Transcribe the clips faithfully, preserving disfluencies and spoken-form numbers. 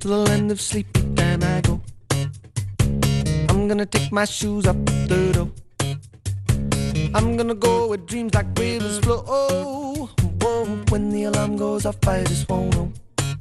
to the land of sleep, then I go. I'm gonna take my shoes up the door. I'm gonna go where dreams like rivers flow. Oh, whoa, when the alarm goes off, I just won't know.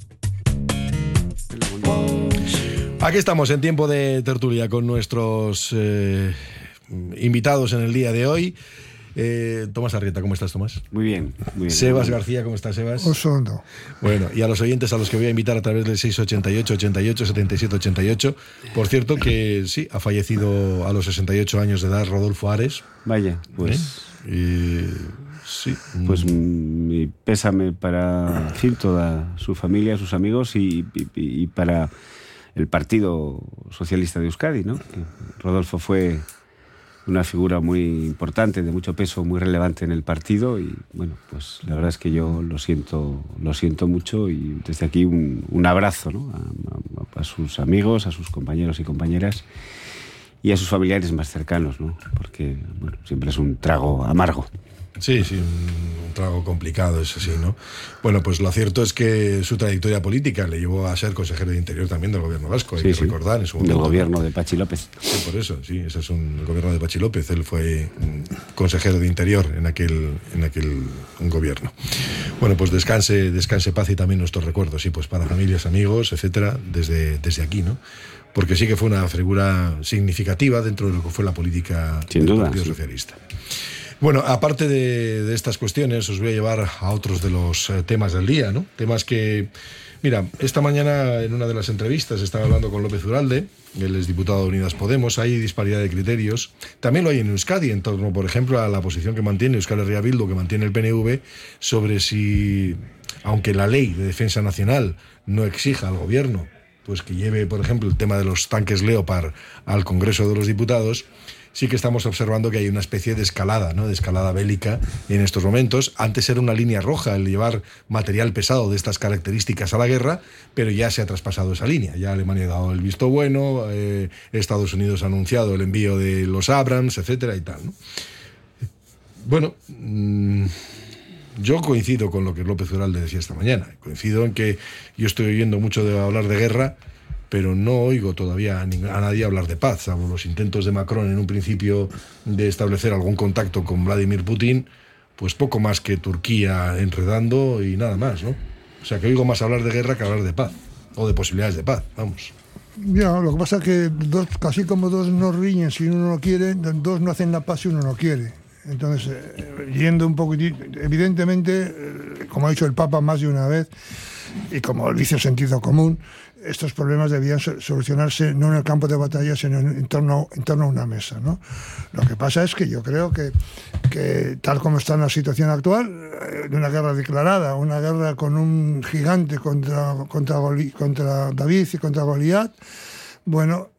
Aquí estamos en tiempo de tertulia con nuestros eh, invitados en el día de hoy. Eh, Tomás Arrieta, ¿cómo estás, Tomás? Muy bien, muy bien. Sebas García, ¿cómo estás, Sebas? Osondo. Bueno, y a los oyentes a los que voy a invitar a través del seis ochenta y ocho, ochenta y ocho, setenta y siete ochenta y ocho. Por cierto, que sí, ha fallecido a los sesenta y ocho años de edad Rodolfo Ares. Vaya, pues... ¿Eh? Y, sí. Pues mi pésame para, en fin, toda su familia, sus amigos y, y, y para el Partido Socialista de Euskadi, ¿no? Rodolfo fue una figura muy importante, de mucho peso, muy relevante en el partido y, bueno, pues la verdad es que yo lo siento, lo siento mucho y desde aquí un, un abrazo, ¿no? a, a, a sus amigos, a sus compañeros y compañeras y a sus familiares más cercanos, ¿no? Porque, bueno, siempre es un trago amargo. Sí, sí, un, un trago complicado, es así, ¿no? Bueno, pues lo cierto es que su trayectoria política le llevó a ser consejero de Interior también del gobierno vasco, hay sí, que sí. recordar en su momento. Del gobierno de Pachi López. Sí, por eso, sí, ese es un, el gobierno de Pachi López, él fue consejero de Interior en aquel, en aquel gobierno. Bueno, pues descanse, descanse paz y también nuestros recuerdos, sí, pues para familias, amigos, etcétera, desde, desde aquí, ¿no? Porque sí que fue una figura significativa dentro de lo que fue la política Sin del duda, Partido sí. Socialista. Bueno, aparte de, de estas cuestiones, os voy a llevar a otros de los eh, temas del día, ¿no? Temas que, mira, esta mañana en una de las entrevistas estaba hablando con López Uralde, él es diputado de Unidas Podemos, hay disparidad de criterios, también lo hay en Euskadi, en torno, por ejemplo, a la posición que mantiene Euskal Herria Bildu, que mantiene el P N V, sobre si, aunque la ley de defensa nacional no exija al gobierno, pues que lleve, por ejemplo, el tema de los tanques Leopard al Congreso de los Diputados, sí que estamos observando que hay una especie de escalada, ¿no? De escalada bélica en estos momentos. Antes era una línea roja el llevar material pesado de estas características a la guerra, pero ya se ha traspasado esa línea. Ya Alemania ha dado el visto bueno, eh, Estados Unidos ha anunciado el envío de los Abrams, etcétera y tal, ¿no? Bueno, mmm, yo coincido con lo que López Uralde decía esta mañana. Coincido en que yo estoy oyendo mucho de hablar de guerra, pero no oigo todavía a, a nadie hablar de paz, salvo los intentos de Macron en un principio de establecer algún contacto con Vladimir Putin, pues poco más que Turquía enredando y nada más, ¿no? O sea, que oigo más hablar de guerra que hablar de paz, o de posibilidades de paz, vamos. Ya, lo que pasa es que dos, casi como dos no riñen si uno no quiere, dos no hacen la paz si uno no quiere. Entonces, eh, yendo un poquitito, evidentemente, eh, como ha dicho el Papa más de una vez, y como dice el sentido común, estos problemas debían solucionarse no en el campo de batalla, sino en torno, en torno a una mesa, ¿no? Lo que pasa es que yo creo que, que tal como está en la situación actual, de una guerra declarada, una guerra con un gigante contra, contra, Goli, contra David y contra Goliat, bueno,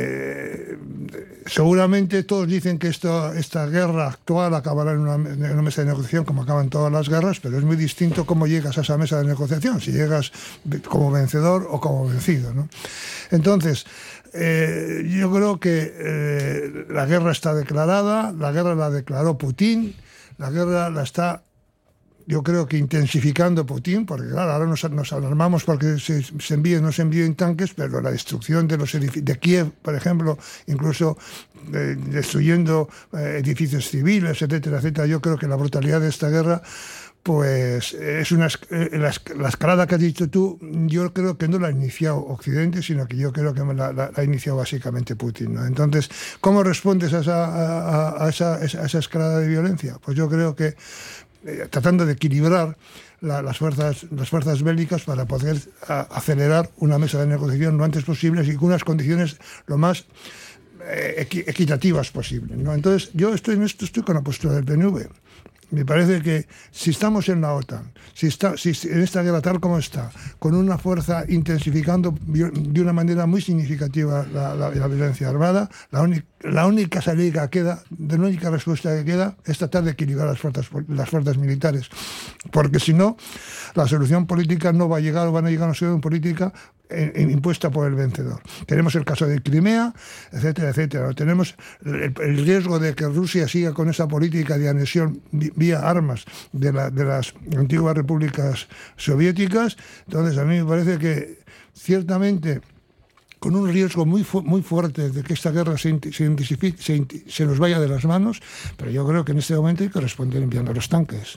eh, seguramente todos dicen que esto, esta guerra actual acabará en una, en una mesa de negociación como acaban todas las guerras, pero es muy distinto cómo llegas a esa mesa de negociación, si llegas como vencedor o como vencido, ¿no? Entonces, eh, yo creo que eh, la guerra está declarada, la guerra la declaró Putin, la guerra la está... yo creo que intensificando Putin, porque claro, ahora nos, nos alarmamos porque se, se envíen, no se envíen tanques, pero la destrucción de los edificios, de Kiev, por ejemplo, incluso eh, destruyendo eh, edificios civiles, etcétera, etcétera. Yo creo que la brutalidad de esta guerra, pues es una eh, la, la escalada que has dicho tú, yo creo que no la ha iniciado Occidente, sino que yo creo que la, la, la ha iniciado básicamente Putin, ¿no? Entonces, ¿cómo respondes a esa, a, a, esa, a esa escalada de violencia? Pues yo creo que Eh, tratando de equilibrar la, las fuerzas las fuerzas bélicas para poder a, acelerar una mesa de negociación lo antes posible y con unas condiciones lo más eh, equi, equitativas posibles, ¿no? Entonces, yo estoy en esto, estoy con la postura del P N V. Me parece que si estamos en la OTAN, si, está, si en esta guerra tal como está, con una fuerza intensificando de una manera muy significativa la, la, la violencia armada, la, única, la única salida que queda, la única respuesta que queda es tratar de equilibrar las fuerzas, las fuerzas militares. Porque si no, la solución política no va a llegar, o van a llegar a una solución política impuesta por el vencedor. Tenemos el caso de Crimea, etcétera, etcétera. Tenemos el, el riesgo de que Rusia siga con esa política de anexión vía armas de, la, de las antiguas repúblicas soviéticas. Entonces, a mí me parece que ciertamente, con un riesgo muy fu muy fuerte de que esta guerra se, se, se, se nos vaya de las manos, pero yo creo que en este momento hay que responder enviando los tanques.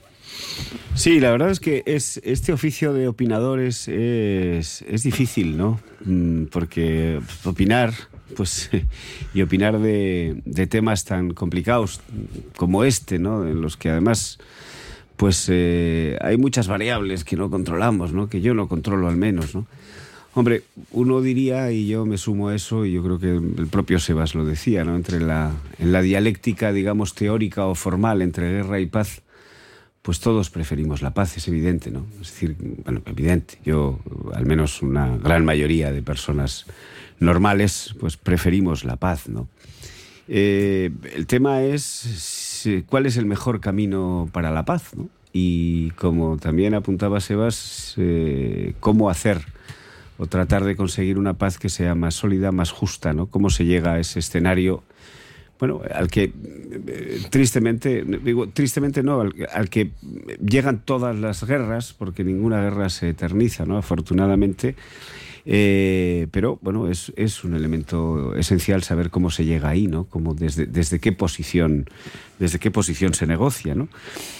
Sí, la verdad es que es, este oficio de opinadores es, es difícil, ¿no? Porque opinar, pues, y opinar de, de temas tan complicados como este, ¿no? En los que además, pues, eh, hay muchas variables que no controlamos, ¿no? Que yo no controlo al menos, ¿no? Hombre, uno diría, y yo me sumo a eso, y yo creo que el propio Sebas lo decía, ¿no? Entre la, en la dialéctica, digamos, teórica o formal entre guerra y paz, pues todos preferimos la paz, es evidente, ¿no? Es decir, bueno, evidente. Yo, al menos una gran mayoría de personas normales, pues preferimos la paz, ¿no? Eh, el tema es cuál es el mejor camino para la paz, ¿no? Y como también apuntaba Sebas, eh, cómo hacer o tratar de conseguir una paz que sea más sólida, más justa, ¿no? Cómo se llega a ese escenario, bueno, al que eh, tristemente, digo tristemente no, al, al que llegan todas las guerras, porque ninguna guerra se eterniza, ¿no? Afortunadamente, eh, pero bueno, es, es un elemento esencial saber cómo se llega ahí, ¿no? Cómo desde, desde qué posición, desde qué posición se negocia, ¿no?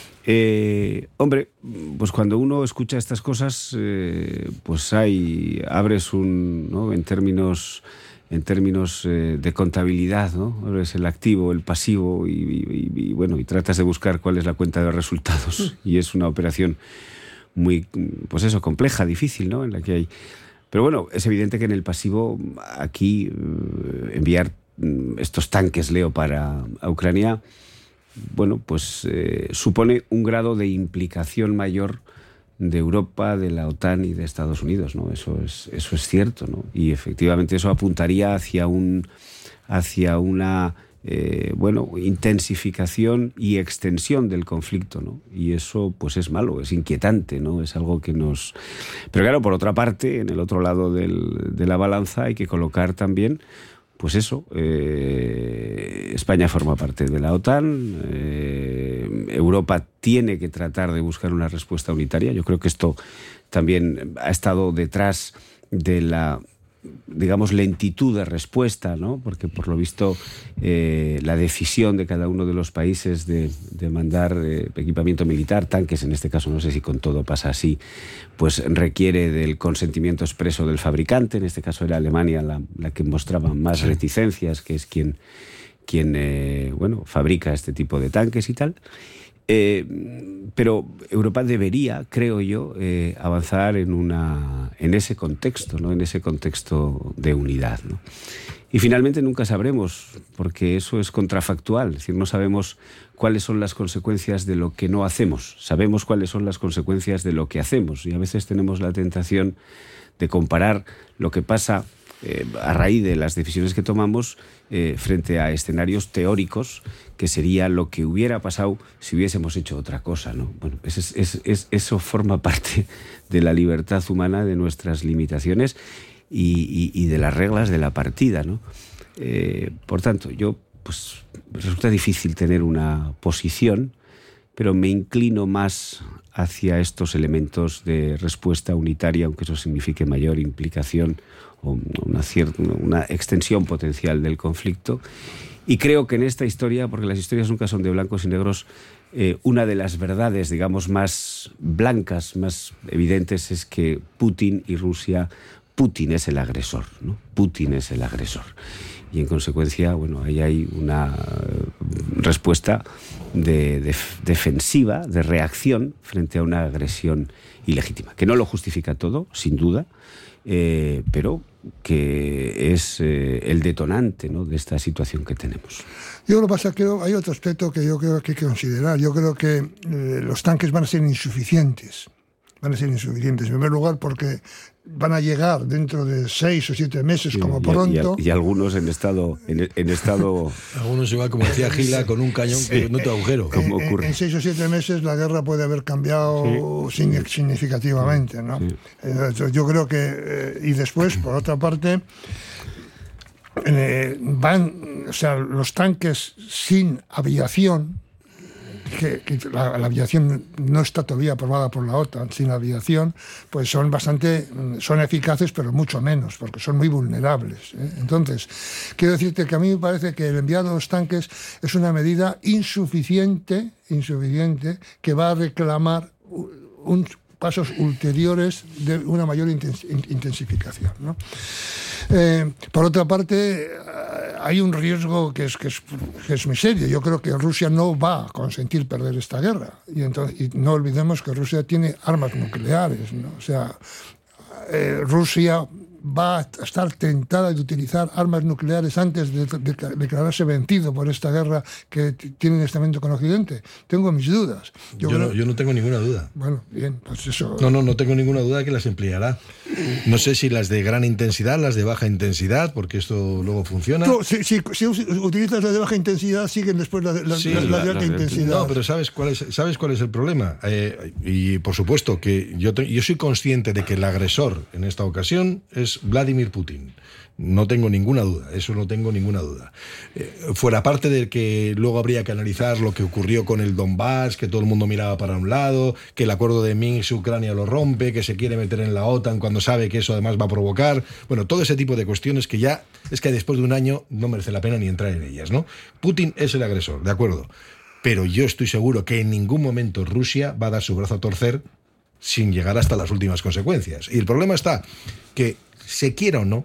Eh, hombre, pues cuando uno escucha estas cosas, eh, pues hay, abres un, ¿no? En términos en términos eh, de contabilidad, ¿no? Abres el activo, el pasivo y, y, y, bueno, y tratas de buscar cuál es la cuenta de resultados. Y es una operación muy, pues eso, compleja, difícil, ¿no? En la que hay... Pero bueno, es evidente que en el pasivo aquí eh, enviar estos tanques Leopard a, a Ucrania, bueno, pues eh, supone un grado de implicación mayor de Europa, de la OTAN y de Estados Unidos, ¿no? Eso es, eso es cierto, ¿no? Y efectivamente eso apuntaría hacia un, hacia una eh, bueno, intensificación y extensión del conflicto, ¿no? Y eso pues es malo, es inquietante, ¿no? Es algo que nos... Pero claro, por otra parte, en el otro lado del, de la balanza hay que colocar también, pues eso, eh, España forma parte de la OTAN, eh, Europa tiene que tratar de buscar una respuesta unitaria. Yo creo que esto también ha estado detrás de la, digamos, lentitud de respuesta, ¿no? Porque por lo visto eh, la decisión de cada uno de los países de, de mandar eh, equipamiento militar, tanques en este caso, no sé si con todo pasa así, pues requiere del consentimiento expreso del fabricante. En este caso era Alemania la, la que mostraba más reticencias, que es quien, quien eh, bueno, fabrica este tipo de tanques y tal. Eh, pero Europa debería, creo yo, eh, avanzar en, una, en ese contexto, ¿no? En ese contexto de unidad, ¿no? Y finalmente nunca sabremos, porque eso es contrafactual, es decir, no sabemos cuáles son las consecuencias de lo que no hacemos, sabemos cuáles son las consecuencias de lo que hacemos, y a veces tenemos la tentación de comparar lo que pasa eh, a raíz de las decisiones que tomamos eh, frente a escenarios teóricos, que sería lo que hubiera pasado si hubiésemos hecho otra cosa, ¿no? Bueno, es, es, es, eso forma parte de la libertad humana, de nuestras limitaciones y, y, y de las reglas de la partida, ¿no? Eh, por tanto, yo, pues, resulta difícil tener una posición, pero me inclino más hacia estos elementos de respuesta unitaria, aunque eso signifique mayor implicación o una, cierta, una extensión potencial del conflicto. Y creo que en esta historia, porque las historias nunca son de blancos y negros, eh, una de las verdades, digamos, más blancas, más evidentes, es que Putin y Rusia, Putin es el agresor, ¿no? Putin es el agresor. Y en consecuencia, bueno, ahí hay una respuesta de, de, defensiva, de reacción frente a una agresión ilegítima, que no lo justifica todo, sin duda, eh, pero que es eh, el detonante, ¿no?, de esta situación que tenemos. Yo lo que pasa es que hay otro aspecto que yo creo que hay que considerar. Yo creo que eh, los tanques van a ser insuficientes. van a ser insuficientes. En primer lugar, porque van a llegar dentro de seis o siete meses, sí, como y, pronto. Y, y, y algunos en estado... En, en estado algunos igual, como decía Gila, con un cañón sí, que no te agujero. En, en, en seis o siete meses la guerra puede haber cambiado sí, sin, significativamente, ¿no? Sí. Eh, yo creo que... Eh, y después, por otra parte... Eh, van, o sea, los tanques sin aviación, que, que la, la aviación no está todavía aprobada por la OTAN, sin aviación, pues son bastante, son eficaces, pero mucho menos, porque son muy vulnerables, ¿eh? Entonces, quiero decirte que a mí me parece que el enviado de los tanques es una medida insuficiente, insuficiente, que va a reclamar un, pasos ulteriores de una mayor intensificación, ¿no? Eh, por otra parte, hay un riesgo que es, que, es, que es muy serio. Yo creo que Rusia no va a consentir perder esta guerra. Y, entonces, y no olvidemos que Rusia tiene armas nucleares, ¿no? O sea, eh, Rusia va a estar tentada de utilizar armas nucleares antes de, de, de declararse vencido por esta guerra que tiene en este momento con Occidente. Tengo mis dudas. Yo, yo, creo, no, yo no tengo ninguna duda. Bueno, bien, pues eso... No, no, no tengo ninguna duda de que las empleará. No sé si las de gran intensidad, las de baja intensidad, porque esto luego funciona. No, si, si, si utilizas las de baja intensidad, siguen después las la, sí, la, la, la de alta la, intensidad. No, pero ¿sabes cuál es, ¿sabes cuál es el problema? Eh, y por supuesto que yo, te, yo soy consciente de que el agresor en esta ocasión es Vladimir Putin. No tengo ninguna duda, eso no tengo ninguna duda. Eh, fuera parte de que luego habría que analizar lo que ocurrió con el Donbass, que todo el mundo miraba para un lado, que el acuerdo de Minsk Ucrania lo rompe, que se quiere meter en la OTAN cuando sabe que eso además va a provocar, bueno, todo ese tipo de cuestiones que ya es que después de un año no merece la pena ni entrar en ellas, ¿no? Putin es el agresor, de acuerdo, pero yo estoy seguro que en ningún momento Rusia va a dar su brazo a torcer sin llegar hasta las últimas consecuencias. Y el problema está que, se quiera o no,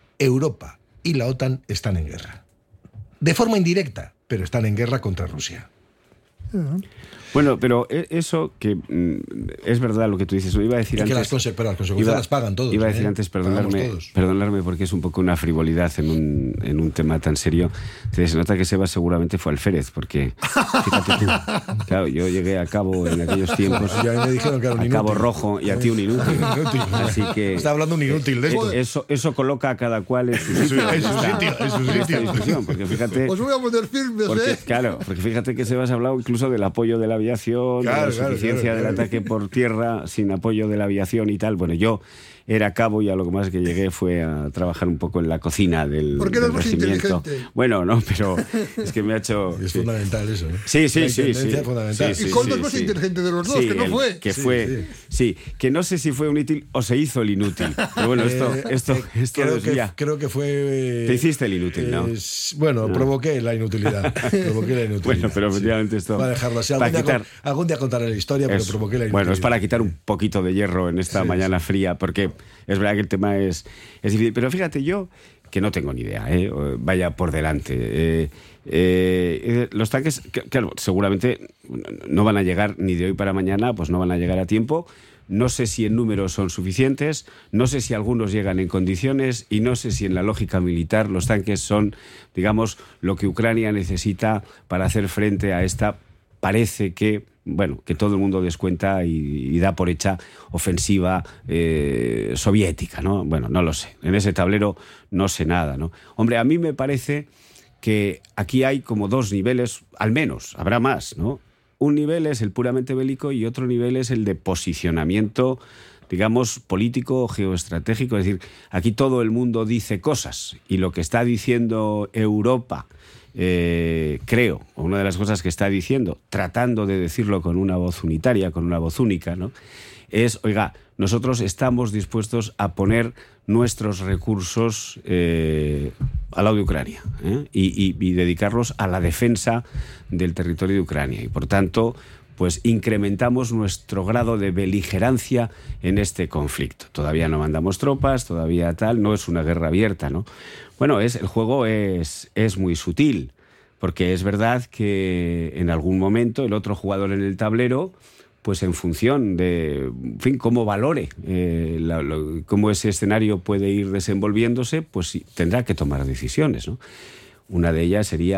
Europa y la OTAN están en guerra. De forma indirecta, pero están en guerra contra Rusia. Uh-huh. Bueno, pero eso que mm, es verdad lo que tú dices. Iba a decir y antes, que las, conse- pero las consecuencias iba, las pagan todos. Iba a decir ¿eh? antes, perdonarme, perdonarme porque es un poco una frivolidad en un, en un tema tan serio. Se nota que Sebas seguramente fue alférez, porque fíjate tú, claro, yo llegué a Cabo en aquellos tiempos, ya me dijeron que era un a Cabo Rojo y a ti un inútil. inútil. Así que está hablando un inútil de esto. Eso, eso coloca a cada cual en su sitio. En su sitio, en su sitio. Discusión, porque fíjate, os voy a poner firmes, porque, ¿eh? Claro, porque fíjate que Sebas ha hablado incluso del apoyo de la aviación, claro, de la suficiencia claro, claro, del claro. ataque por tierra sin apoyo de la aviación y tal. Bueno, yo era cabo y a lo más que llegué fue a trabajar un poco en la cocina del, porque del eres más regimiento. inteligente. Bueno, no, pero es que me ha hecho... Es sí. fundamental eso, ¿eh? Sí, sí, la sí. sí. es fundamental. Sí, sí, y Coldo sí, es más sí. inteligente de los dos, Sí, que no el- fue. Que Sí, fue, sí. que no sé si fue un inútil o se hizo el inútil. Pero bueno, esto, Eh, esto, eh, esto creo, desvía. que, creo que fue... eh, Te hiciste el inútil, ¿no? es- bueno, No. provoqué la inutilidad. Provoqué la inutilidad. Bueno, pero sí. efectivamente esto... Va a dejarlo así. para Algún, día, quitar- con- algún día contaré la historia, pero Eso. provoqué la inutilidad. Bueno, es para quitar un poquito de hierro en esta Sí, mañana fría, porque es verdad que el tema es, es difícil. Pero fíjate, yo, que no tengo ni idea, ¿eh? Vaya por delante. Eh, eh, los tanques, que- claro, seguramente no van a llegar ni de hoy para mañana, pues no van a llegar a tiempo. No sé si en número son suficientes, no sé si algunos llegan en condiciones y no sé si en la lógica militar los tanques son, digamos, lo que Ucrania necesita para hacer frente a esta, parece que, bueno, que todo el mundo descuenta y, y da por hecha ofensiva eh, soviética, ¿no? Bueno, no lo sé. En ese tablero no sé nada, ¿no? Hombre, a mí me parece que aquí hay como dos niveles, al menos, habrá más, ¿no? Un nivel es el puramente bélico y otro nivel es el de posicionamiento, digamos, político o geoestratégico. Es decir, aquí todo el mundo dice cosas y lo que está diciendo Europa, eh, creo, o una de las cosas que está diciendo, tratando de decirlo con una voz unitaria, con una voz única, ¿no?, es, oiga, nosotros estamos dispuestos a poner nuestros recursos eh, al lado de Ucrania, ¿eh? y, y, y dedicarlos a la defensa del territorio de Ucrania. Y por tanto, pues incrementamos nuestro grado de beligerancia en este conflicto. Todavía no mandamos tropas, todavía tal, no es una guerra abierta, ¿no? Bueno, es, el juego es, es muy sutil, porque es verdad que en algún momento el otro jugador en el tablero, pues en función de, en fin, cómo valore, eh, la, lo, cómo ese escenario puede ir desenvolviéndose, pues sí, tendrá que tomar decisiones, ¿no? Una de ellas sería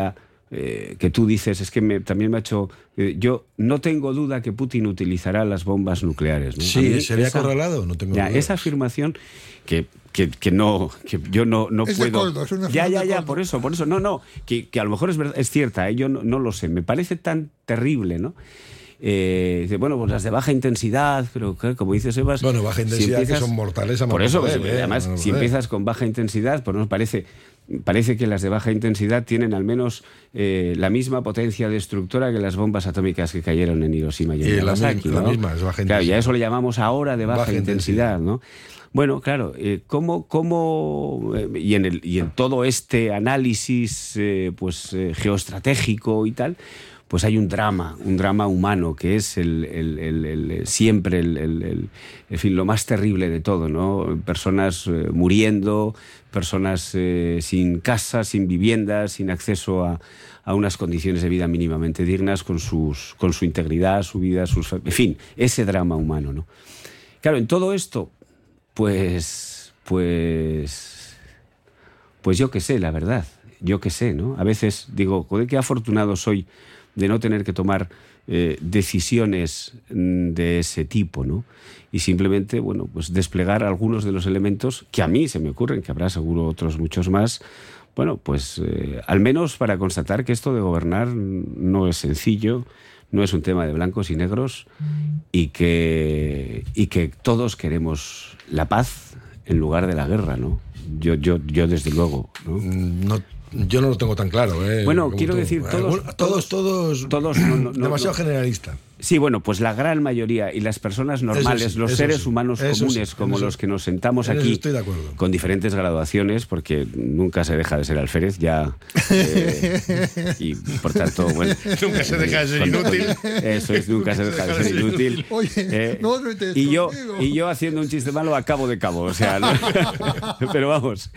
eh, que tú dices, es que me, también me ha hecho... Eh, yo no tengo duda que Putin utilizará las bombas nucleares, ¿no? Sí, ¿sería esa, acorralado? No tengo ya, dudas. Esa afirmación que... Que, que no, que yo no, no es puedo. De Coldo, es una ya, ya, de ya, Coldo. por eso, por eso. No, no, que, que a lo mejor es verdad, es cierta, ¿eh? Yo no, no lo sé. Me parece tan terrible, ¿no? Eh, dice, bueno, pues las de baja intensidad, pero ¿qué? Como dice Sebas. Bueno, baja intensidad si empiezas, que son mortales a Por eso, poder, pues, eh, además, no, no, si no, empiezas con baja intensidad, pues nos parece. Parece que las de baja intensidad tienen al menos eh, la misma potencia destructora que las bombas atómicas que cayeron en Hiroshima y en Nagasaki, la, ¿no? la misma, es baja intensidad. Claro, ya eso le llamamos ahora de baja, baja intensidad, intensidad, ¿no? Bueno, claro, eh, ¿cómo, cómo eh, y, en el, y en todo este análisis eh, pues, eh, geoestratégico y tal, pues hay un drama, un drama humano que es el, el, el, el, siempre el, el, el, en fin, lo más terrible de todo, ¿no? Personas eh, muriendo, personas eh, sin casa, sin vivienda, sin acceso a, a unas condiciones de vida mínimamente dignas, con, sus, con su integridad, su vida, sus, en fin, ese drama humano, ¿no? Claro, en todo esto, pues, pues, pues yo qué sé, la verdad, yo qué sé, ¿no? A veces digo, joder, qué afortunado soy de no tener que tomar eh, decisiones de ese tipo, ¿no? Y simplemente, bueno, pues desplegar algunos de los elementos que a mí se me ocurren, que habrá seguro otros muchos más, bueno, pues eh, al menos para constatar que esto de gobernar no es sencillo, no es un tema de blancos y negros, y que, y que todos queremos la paz en lugar de la guerra, ¿no? Yo, yo, yo desde luego, ¿no? No, yo no lo tengo tan claro, ¿eh? Bueno, Como quiero tú. decir, todos... Todos, todos... todos no, no, demasiado no, generalista. Sí, bueno, pues la gran mayoría y las personas normales, sí, los seres sí, humanos comunes sí, como eso, los que nos sentamos en aquí, estoy de acuerdo. Con diferentes graduaciones, porque nunca se deja de ser alférez, ya... Eh, y por tanto, bueno... Nunca se deja de ser inútil. Eso es, nunca, nunca se deja de ser inútil. Oye, eh, no metes y, yo, conmigo. y yo haciendo un chiste malo a cabo de cabo, o sea... ¿no? Pero vamos...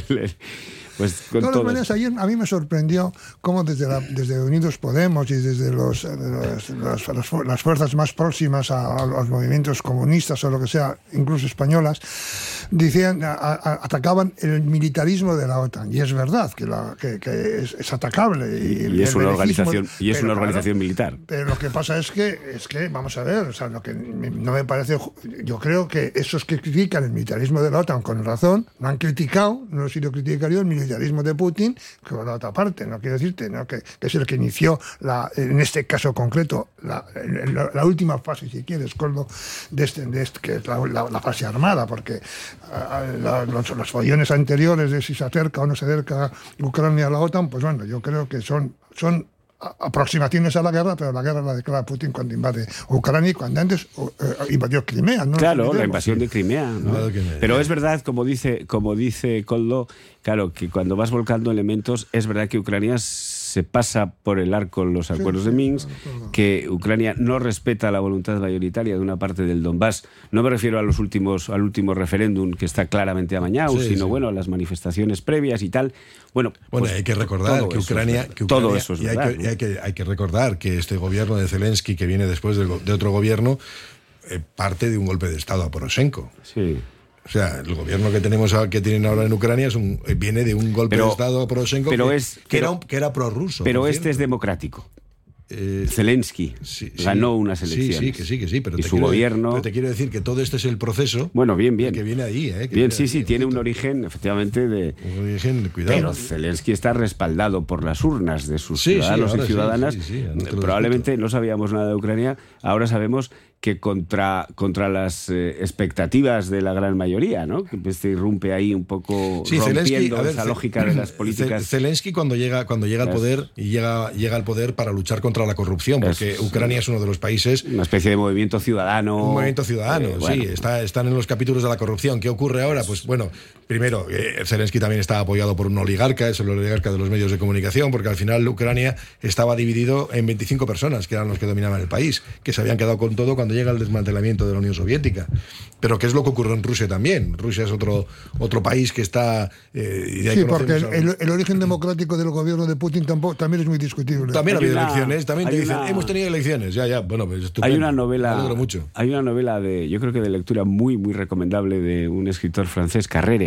Pues con de todas todo. maneras, ayer a mí me sorprendió cómo desde, la, desde Unidos Podemos y desde los, los, los, las, las fuerzas más próximas a, a los movimientos comunistas o lo que sea, incluso españolas, decían, a, a, atacaban el militarismo de la OTAN. Y es verdad que, la, que, que es, es atacable. Y, y es una organización, y es pero, una organización claro, militar. Pero lo que pasa es que, es que vamos a ver, o sea, lo que no me parece... Yo creo que esos que critican el militarismo de la OTAN con razón, no han criticado, no he sido criticario el militarismo de Putin, que por la otra parte, no quiero decirte, ¿no? que, que es el que inició, la, en este caso concreto, la, la, la última fase, si quieres, Coldo, de este, de este, que es la, la, la fase armada, porque uh, la, los, los follones anteriores de si se acerca o no se acerca Ucrania a la OTAN, pues bueno, yo creo que son, son aproximaciones a la guerra, pero la guerra la declara Putin cuando invade Ucrania y cuando antes uh, invadió Crimea, ¿no? Claro, la invasión de Crimea, ¿no? Claro que me... Pero es verdad, como dice, como dice Coldo, claro, que cuando vas volcando elementos, es verdad que Ucrania se pasa por el arco los acuerdos sí, sí, de Minsk, claro, claro. Que Ucrania no respeta la voluntad mayoritaria de una parte del Donbass. No me refiero a los últimos, al último referéndum que está claramente amañado, sí, sino sí. bueno, a las manifestaciones previas y tal. Bueno, bueno pues, hay que recordar que Ucrania, es que Ucrania, todo eso es y verdad, hay que, ¿no? y hay que hay que recordar que este gobierno de Zelensky, que viene después de, de otro gobierno, eh, parte de un golpe de estado a Poroshenko. Sí. O sea, el gobierno que tenemos que tienen ahora en Ucrania es un, viene de un golpe pero, de estado a Poroshenko pero que, es, que, pero, era un, que era prorruso. Pero este cierto. Es democrático. Eh, Zelensky sí, sí, ganó unas elecciones. Sí, sí, que sí, que sí. Pero y te su quiero, gobierno. Pero te quiero decir que todo este es el proceso. Bueno, bien, bien. Que viene ahí, ¿eh? Que bien, viene sí, ahí, sí, tiene un origen, efectivamente, de. Un origen, cuidado. Pero Zelensky está respaldado por las urnas de sus sí, ciudadanos sí, y ciudadanas. Sí, sí, sí, no Probablemente no sabíamos nada de Ucrania, ahora sabemos que contra, contra las eh, expectativas de la gran mayoría, ¿no? Que se irrumpe ahí un poco sí, rompiendo Zelensky, ver, esa lógica de las políticas. Zelensky cuando llega cuando llega al poder y llega llega al poder para luchar contra la corrupción, porque es, Ucrania es uno de los países, una especie de movimiento ciudadano. Un movimiento ciudadano, eh, bueno. sí, está, están en los capítulos de la corrupción. ¿Qué ocurre ahora? Pues bueno, primero, eh, Zelensky también está apoyado por un oligarca, es el oligarca de los medios de comunicación, porque al final Ucrania estaba dividido en veinticinco personas, que eran los que dominaban el país, que se habían quedado con todo cuando llega el desmantelamiento de la Unión Soviética. Pero ¿qué es lo que ocurrió en Rusia también? Rusia es otro otro país que está... Eh, y sí, porque el, el, el origen democrático del gobierno de Putin tampoco, también es muy discutible. También ha habido una, elecciones, también te dicen, una, hemos tenido elecciones, ya, ya, bueno, pues estupendo. Hay una novela, me alegro mucho. Hay una novela de, yo creo que de lectura muy, muy recomendable de un escritor francés, Carrere,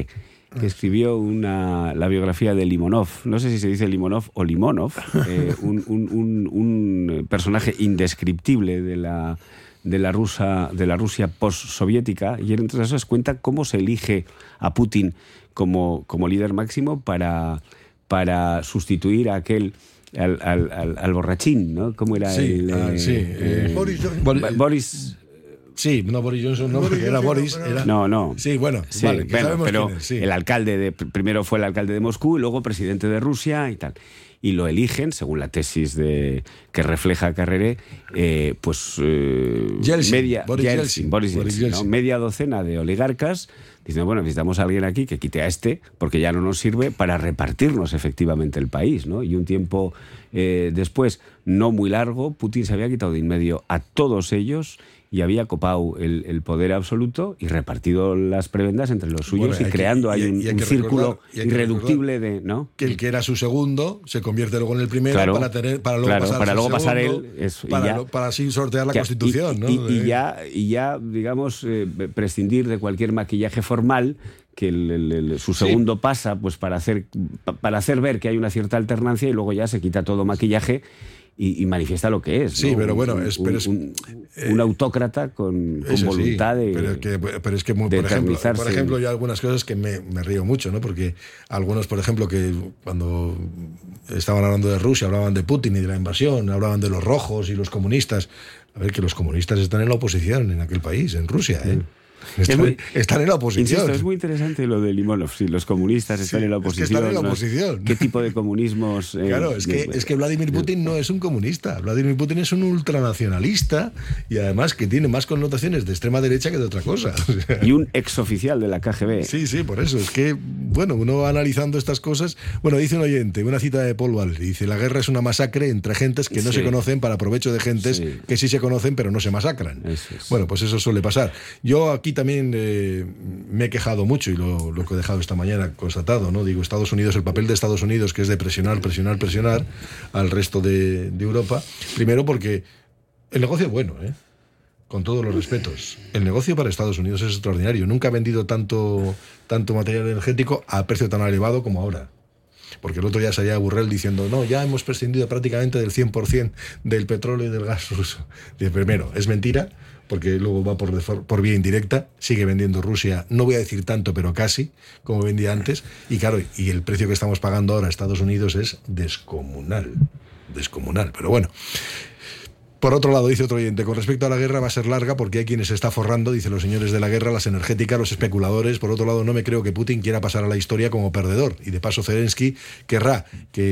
que escribió una, la biografía de Limonov, no sé si se dice Limonov o Limonov, eh, un, un, un, un personaje indescriptible de la, de la, rusa, de la Rusia postsoviética, y entre esas cuenta cómo se elige a Putin como, como líder máximo para, para sustituir a aquel... Al, al, al, al borrachín, ¿no? ¿Cómo era sí, el...? Ah, eh, sí, eh, eh, Boris, Boris... Boris Sí, no Boris Johnson, no, Boris porque era Johnson, Boris. pero- Era... No, no. Sí, bueno, Sí, vale, que bueno, sabemos pero quién es, sí. el alcalde de, primero fue el alcalde de Moscú y luego presidente de Rusia y tal. Y lo eligen, según la tesis de, que refleja Carreré, eh, pues eh, Yeltsin, media, Boris Yeltsin, Yeltsin, Boris Boris Yeltsin, ¿no? Yeltsin. Media docena de oligarcas diciendo, bueno, necesitamos a alguien aquí que quite a este porque ya no nos sirve para repartirnos efectivamente el país, ¿no? Y un tiempo eh, después, no muy largo, Putin se había quitado de en medio a todos ellos y había copado el, el poder absoluto y repartido las prebendas entre los suyos. Bueno, y hay creando que- y- ahí un, y hay un que círculo recordar- y hay que irreductible de, ¿no? Que el que era su segundo se convierte luego en el primero Claro, para tener para luego claro, pasar, para a ser luego pasar segundo, él, eso, y para, ya- lo- para así sortear la Ya, Constitución, y, ¿no? y- y De- ya, y ya, digamos, eh, prescindir de cualquier maquillaje formal que el- el- el- su Sí. segundo pasa pues para hacer, pa- para hacer ver que hay una cierta alternancia y luego ya se quita todo maquillaje y, y manifiesta lo que es. Sí, ¿no? pero Un- bueno, un, es- pero es- un, un autócrata con, con Eso sí, voluntad de, pero es que, pero es que muy- de por, ejemplo, eternizarse. por ejemplo, yo algunas cosas que me, me río mucho, ¿no? Porque algunos, por ejemplo, que cuando estaban hablando de Rusia, hablaban de Putin y de la invasión, hablaban de los rojos y los comunistas. A ver, que los comunistas están en la oposición en aquel país, en Rusia, ¿eh? Están, muy- están en la oposición. Insisto, es muy interesante lo de Limonov. Si los comunistas están Sí, en la es que oposición. están en la ¿no? oposición. ¿Qué tipo de comunismos? eh, Claro, es que, de- es que Vladimir Putin no es un comunista. Vladimir Putin es un ultranacionalista y además que tiene más connotaciones de extrema derecha que de otra cosa. O sea, Y un exoficial de la K G B. sí, sí, por eso. Es que, bueno, uno va analizando estas cosas. Bueno, dice un oyente, una cita de Paul Valéry, dice, la guerra es una masacre entre gentes que no Sí. se conocen para provecho de gentes Sí. que sí se conocen pero no se masacran. Eso es. Bueno, pues eso suele pasar. Yo aquí también eh, me he quejado mucho y lo, lo que he dejado esta mañana constatado, ¿no? Digo, Estados Unidos, el papel de Estados Unidos, que es de presionar, presionar, presionar al resto de, de Europa. Primero porque el negocio es bueno, ¿eh? Con todos los respetos. El negocio para Estados Unidos es extraordinario. Nunca ha vendido tanto, tanto material energético a precio tan elevado como ahora. Porque el otro día salía Burrell diciendo, no, ya hemos prescindido prácticamente del cien por ciento del petróleo y del gas ruso. Dice, primero, es mentira, porque luego va por, por vía indirecta, sigue vendiendo Rusia, no voy a decir tanto, pero casi, como vendía antes. Y claro, y el precio que estamos pagando ahora a Estados Unidos es descomunal. Descomunal, pero bueno. Por otro lado, dice otro oyente, con respecto a la guerra va a ser larga porque hay quienes se está forrando, dice los señores de la guerra, las energéticas, los especuladores. Por otro lado, no me creo que Putin quiera pasar a la historia como perdedor. Y de paso, Zelensky querrá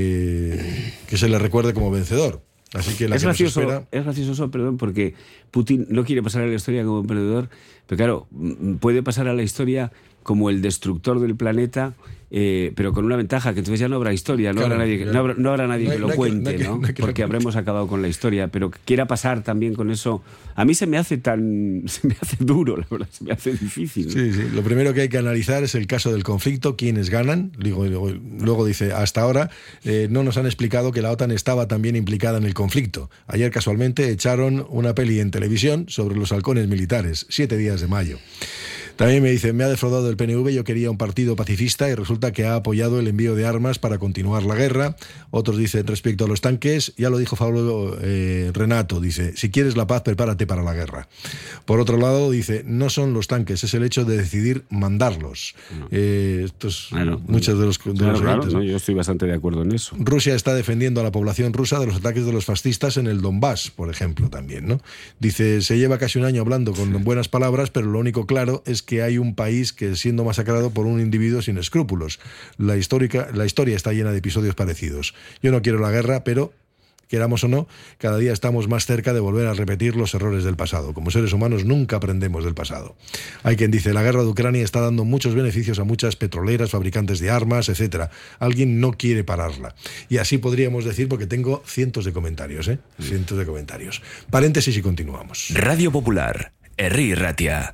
que, que se le recuerde como vencedor. Así que la es que nos gracioso, espera... es gracioso, perdón, porque Putin no quiere pasar a la historia como perdedor, pero claro, mm, puede pasar a la historia como el destructor del planeta, eh, pero con una ventaja, que entonces ya no habrá historia, no Claro, habrá nadie, ya. no habrá, no habrá nadie No hay- que lo no hay que- cuente, no hay que- ¿no? no hay que lo Porque cuente. habremos acabado con la historia, pero que quiera pasar también con eso, a mí se me hace tan, se me hace duro, la verdad, se me hace difícil. Sí, sí. Lo primero que hay que analizar es el caso del conflicto, quiénes ganan. Luego, luego, luego dice, hasta ahora eh, no nos han explicado que la OTAN estaba también implicada en el conflicto. Ayer casualmente echaron una peli en televisión sobre los halcones militares, siete días de mayo. También me dice, me ha defraudado el P N V, yo quería un partido pacifista y resulta que ha apoyado el envío de armas para continuar la guerra. Otros dicen, respecto a los tanques, ya lo dijo Pablo eh, Renato, dice, si quieres la paz, prepárate para la guerra. Por otro lado, dice, no son los tanques, es el hecho de decidir mandarlos. No. Eh, estos, bueno, muchos de los, de claro, los claro, oyentes, no, yo estoy bastante de acuerdo en eso. Rusia está defendiendo a la población rusa de los ataques de los fascistas en el Donbass, por ejemplo, también, ¿no? Dice, se lleva casi un año hablando con sí. buenas palabras, pero lo único claro es que hay un país que siendo masacrado por un individuo sin escrúpulos. La, histórica, la historia está llena de episodios parecidos. Yo no quiero la guerra, pero, queramos o no, cada día estamos más cerca de volver a repetir los errores del pasado. Como seres humanos nunca aprendemos del pasado. Hay quien dice, la guerra de Ucrania está dando muchos beneficios a muchas petroleras, fabricantes de armas, etcétera. Alguien no quiere pararla. Y así podríamos decir, porque tengo cientos de comentarios, ¿eh? Cientos de comentarios. Paréntesis y continuamos. Radio Popular, Herri Ratia.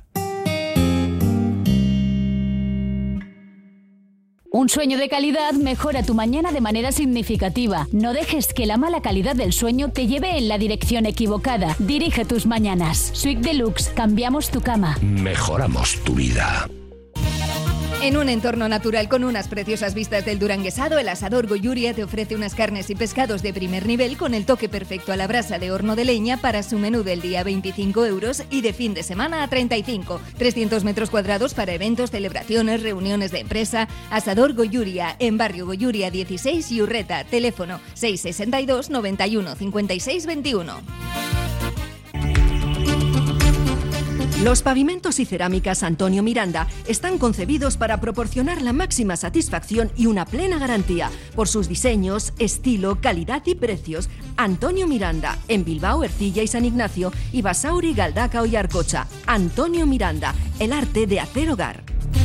Un sueño de calidad mejora tu mañana de manera significativa. No dejes que la mala calidad del sueño te lleve en la dirección equivocada. Dirige tus mañanas. Suite Deluxe, cambiamos tu cama. Mejoramos tu vida. En un entorno natural con unas preciosas vistas del Duranguesado, el Asador Goiuria te ofrece unas carnes y pescados de primer nivel con el toque perfecto a la brasa de horno de leña para su menú del día a veinticinco euros y de fin de semana a treinta y cinco. trescientos metros cuadrados para eventos, celebraciones, reuniones de empresa. Asador Goiuria, en Barrio Goiuria dieciséis y Urreta. Teléfono seis sesenta y dos, noventa y uno, cincuenta y seis, veintiuno. Los pavimentos y cerámicas Antonio Miranda están concebidos para proporcionar la máxima satisfacción y una plena garantía por sus diseños, estilo, calidad y precios. Antonio Miranda, en Bilbao, Ercilla y San Ignacio, y Basauri, Galdacao y Arcocha. Antonio Miranda, el arte de hacer hogar.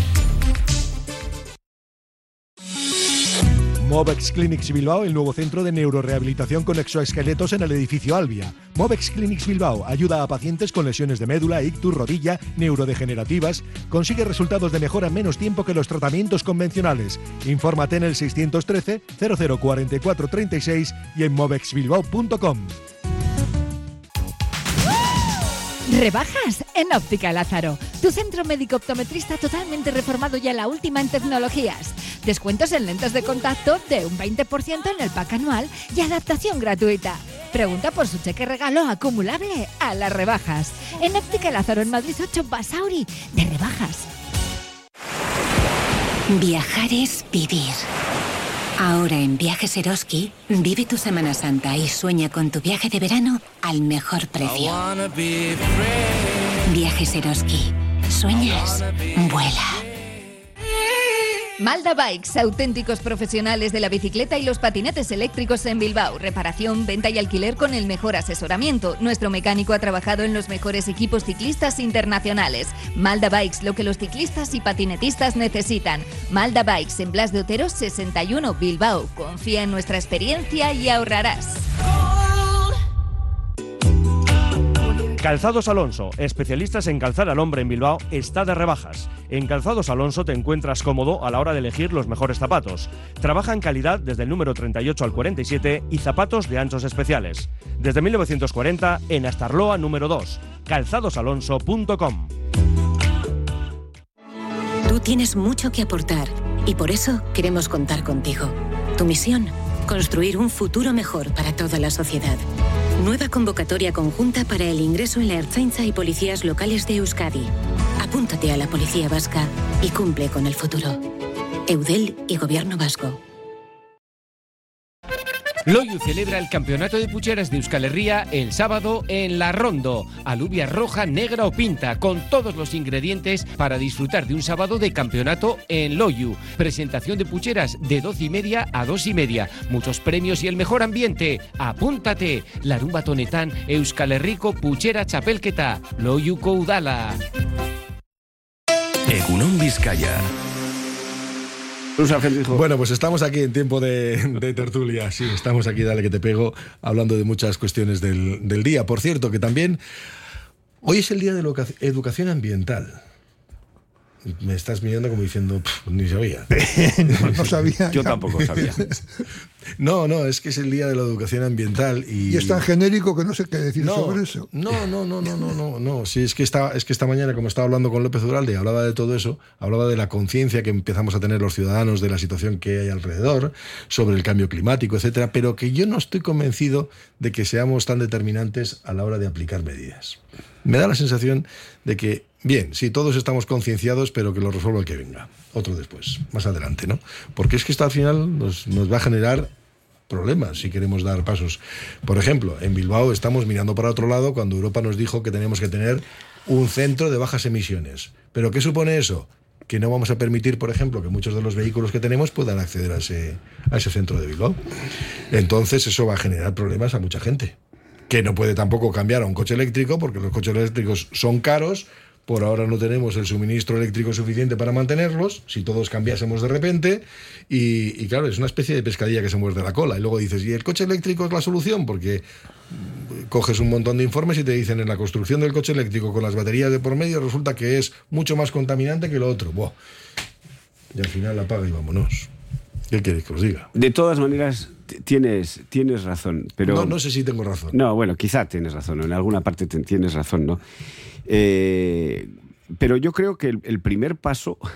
Movex Clinics Bilbao, el nuevo centro de neurorehabilitación con exoesqueletos en el edificio Albia. Movex Clinics Bilbao ayuda a pacientes con lesiones de médula, ictus, rodilla, neurodegenerativas. Consigue resultados de mejora en menos tiempo que los tratamientos convencionales. Infórmate en el seiscientos trece, cero cero cuarenta y cuatro treinta y seis y en movex bilbao punto com. Rebajas en Óptica Lázaro, tu centro médico optometrista totalmente reformado y a la última en tecnologías. Descuentos en lentes de contacto de un veinte por ciento en el pack anual y adaptación gratuita. Pregunta por su cheque regalo acumulable a las rebajas. En Óptica Lázaro, en Madrid ocho, Basauri, de rebajas. Viajar es vivir. Ahora en Viajes Eroski, vive tu Semana Santa y sueña con tu viaje de verano al mejor precio. Viajes Eroski. ¿Sueñas? Vuela. Malda Bikes, auténticos profesionales de la bicicleta y los patinetes eléctricos en Bilbao. Reparación, venta y alquiler con el mejor asesoramiento. Nuestro mecánico ha trabajado en los mejores equipos ciclistas internacionales. Malda Bikes, lo que los ciclistas y patinetistas necesitan. Malda Bikes, en Blas de Otero sesenta y uno, Bilbao. Confía en nuestra experiencia y ahorrarás. Calzados Alonso, especialistas en calzar al hombre en Bilbao, está de rebajas. En Calzados Alonso te encuentras cómodo a la hora de elegir los mejores zapatos. Trabaja en calidad desde el número treinta y ocho al cuarenta y siete y zapatos de anchos especiales. Desde mil novecientos cuarenta en Astarloa número dos. calzados alonso punto com. Tú tienes mucho que aportar y por eso queremos contar contigo. Tu misión, construir un futuro mejor para toda la sociedad. Nueva convocatoria conjunta para el ingreso en la Ertzaintza y policías locales de Euskadi. Apúntate a la Policía Vasca y cumple con el futuro. Eudel y Gobierno Vasco. Loiu celebra el campeonato de pucheras de Euskal Herria el sábado en La Rondo. Alubia roja, negra o pinta, con todos los ingredientes para disfrutar de un sábado de campeonato en Loiu. Presentación de pucheras de doce y media a dos y media. Muchos premios y el mejor ambiente. Apúntate. Larunbat honetan Euskal Herriko puchera txapelketa. Loiuko udala. Egunon Vizcaya. Bueno, pues estamos aquí en tiempo de, de tertulia. Sí, estamos aquí, dale que te pego, hablando de muchas cuestiones del, del día. Por cierto, que también hoy es el día de la educación ambiental. Me estás mirando como diciendo, ni sabía. no, no sabía. Yo tampoco sabía. No, no, es que es el día de la educación ambiental y... Y es tan genérico que no sé qué decir no, sobre eso. No, no, no, no, no, no, no. Sí, es que esta, es que esta mañana, como estaba hablando con López Uralde, hablaba de todo eso, hablaba de la conciencia que empezamos a tener los ciudadanos de la situación que hay alrededor, sobre el cambio climático, etcétera, pero que yo no estoy convencido de que seamos tan determinantes a la hora de aplicar medidas. Me da la sensación de que, bien, sí, todos estamos concienciados, pero que lo resuelva el que venga. Otro después, más adelante, ¿no? Porque es que esto al final nos, nos va a generar problemas si queremos dar pasos. Por ejemplo, en Bilbao estamos mirando para otro lado cuando Europa nos dijo que teníamos que tener un centro de bajas emisiones. ¿Pero qué supone eso? Que no vamos a permitir, por ejemplo, que muchos de los vehículos que tenemos puedan acceder a ese, a ese centro de Bilbao. Entonces eso va a generar problemas a mucha gente, que no puede tampoco cambiar a un coche eléctrico porque los coches eléctricos son caros. Por ahora no tenemos el suministro eléctrico suficiente para mantenerlos, si todos cambiásemos de repente, y, y claro, es una especie de pescadilla que se muerde la cola. Y luego dices, ¿y el coche eléctrico es la solución? Porque coges un montón de informes y te dicen, en la construcción del coche eléctrico con las baterías de por medio resulta que es mucho más contaminante que lo otro. Buah. Y al final apaga y vámonos. ¿Qué quieres que os diga? De todas maneras, tienes, tienes razón, pero... No, no sé si tengo razón. No, bueno, quizá tienes razón, en alguna parte tienes razón, ¿no? Eh, pero yo creo que el, el primer paso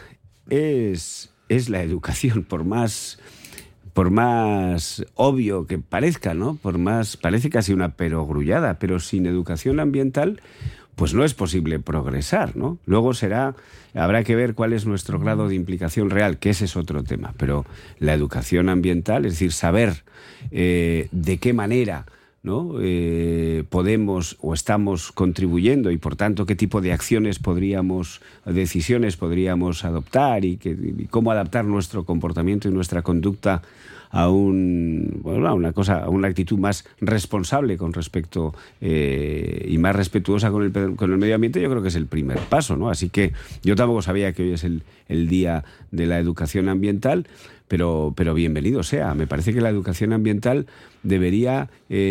es, es la educación, por más, por más obvio que parezca, ¿no? Por más, parece casi una perogrullada, pero sin educación ambiental pues no es posible progresar, ¿no? Luego será, habrá que ver cuál es nuestro grado de implicación real, que ese es otro tema, pero la educación ambiental, es decir, saber eh, de qué manera, ¿no? Eh, podemos o estamos contribuyendo y por tanto qué tipo de acciones podríamos, decisiones podríamos adoptar y, que, y cómo adaptar nuestro comportamiento y nuestra conducta a, un, bueno, a una cosa, a una actitud más responsable con respecto eh, y más respetuosa con el, con el medio ambiente, yo creo que es el primer paso, ¿no? Así que yo tampoco sabía que hoy es el, el día de la educación ambiental, pero, pero bienvenido sea. Me parece que la educación ambiental debería,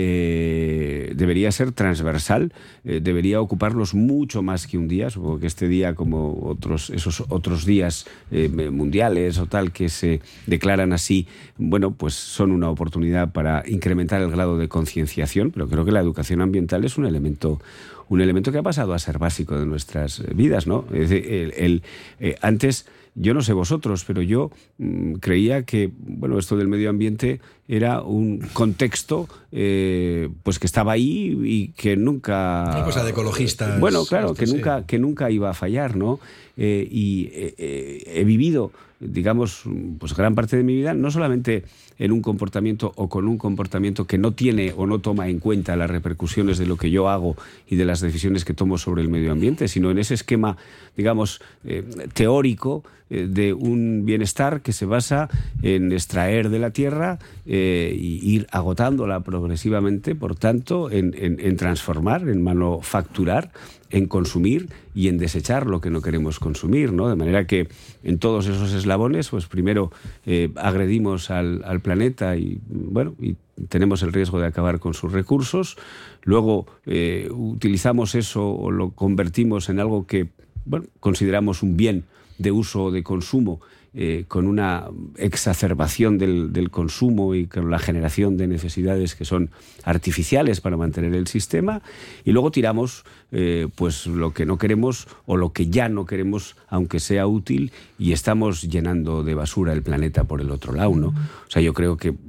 eh, debería ser transversal, eh, debería ocuparnos mucho más que un día. Supongo que este día, como otros, esos otros días eh, mundiales o tal que se declaran así, bueno, pues son una oportunidad para incrementar el grado de concienciación, pero creo que la educación ambiental es un elemento un elemento que ha pasado a ser básico de nuestras vidas, ¿no? Es decir, el, el, eh, antes, yo no sé vosotros, pero yo mmm, creía que, bueno, esto del medio ambiente era un contexto eh, pues que estaba ahí y que nunca... Una cosa de ecologistas. Bueno, claro, que sí. nunca, que nunca iba a fallar, ¿no? Eh, y eh, eh, he vivido, digamos, pues gran parte de mi vida, no solamente en un comportamiento o con un comportamiento que no tiene o no toma en cuenta las repercusiones de lo que yo hago y de las decisiones que tomo sobre el medio ambiente, sino en ese esquema, digamos, eh, teórico eh, de un bienestar que se basa en extraer de la tierra eh, y ir agotándola progresivamente, por tanto, en, en, en transformar, en manufacturar, en consumir y en desechar lo que no queremos consumir, ¿no? De manera que en todos esos eslabones, pues primero eh, agredimos al, al planeta y, bueno, y tenemos el riesgo de acabar con sus recursos. Luego eh, utilizamos eso o lo convertimos en algo que, bueno, consideramos un bien de uso o de consumo, Eh, con una exacerbación del, del consumo y con la generación de necesidades que son artificiales para mantener el sistema, y luego tiramos eh, pues lo que no queremos o lo que ya no queremos, aunque sea útil, y estamos llenando de basura el planeta por el otro lado, ¿no? O sea, yo creo que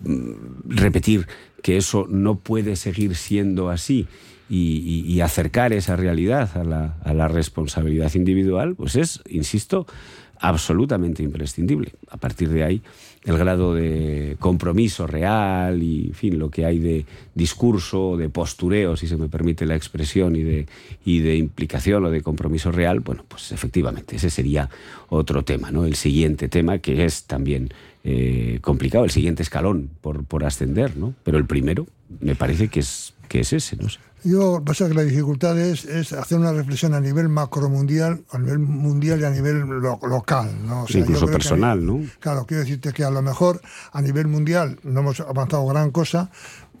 mm, repetir que eso no puede seguir siendo así y, y, y acercar esa realidad a la, a la responsabilidad individual, pues es, insisto, absolutamente imprescindible. A partir de ahí, el grado de compromiso real y, en fin, lo que hay de discurso, de postureo, si se me permite la expresión, y de, y de implicación o de compromiso real, bueno, pues efectivamente, ese sería otro tema, ¿no? El siguiente tema, que es también eh, complicado, el siguiente escalón por, por ascender, ¿no? Pero el primero me parece que es, que es ese, no sé. Yo, pasa que la dificultad es, es hacer una reflexión a nivel macromundial, a nivel mundial y a nivel lo, local, ¿no? O sea, incluso personal, hay, ¿no? Claro, quiero decirte que a lo mejor a nivel mundial no hemos avanzado gran cosa.